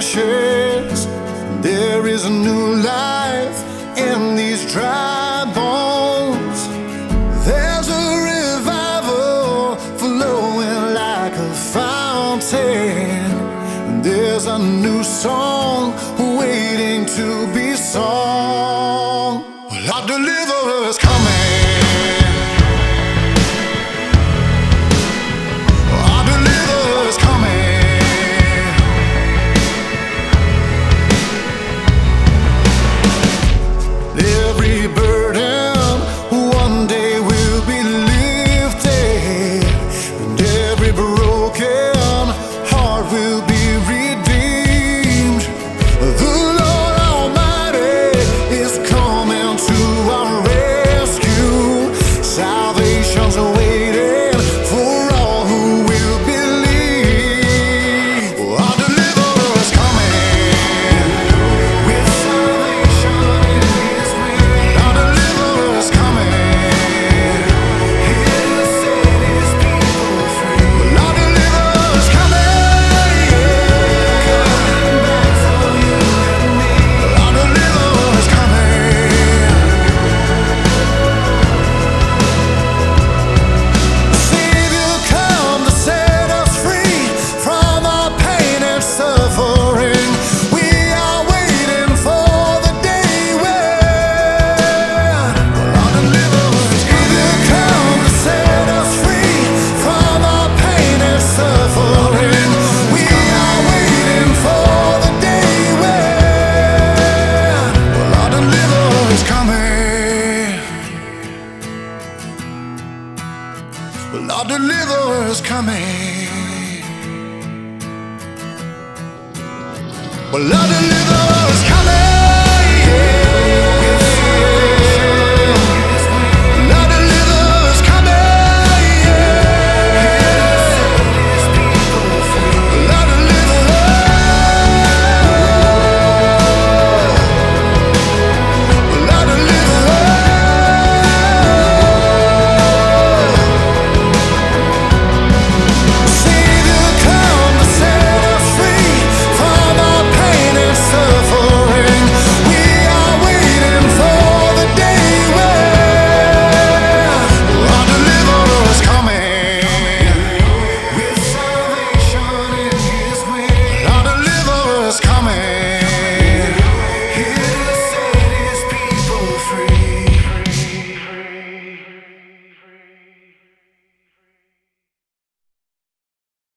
ashes. There is a new life in these dry bones. There's a revival flowing like a fountain. There's a new song waiting to be sung. Well, our deliverer is coming. Our deliverer is coming. Every burden one day will be lifted, and every broken heart will be redeemed. The Lord Almighty is coming to our rescue. Salvation's waiting for all who will believe. Our deliverer is coming with salvation in His wings. Our deliverer is coming, here to set His people free. Our deliverer is coming, coming back for you and me. Our deliverer is coming. Savior, come to set us free from our pain and suffering. We are waiting for the day when our deliverer is Savior, come to set us free from our pain and suffering. We are waiting for the day when our deliverer is coming. Well, our deliverer is coming. Well, our deliverer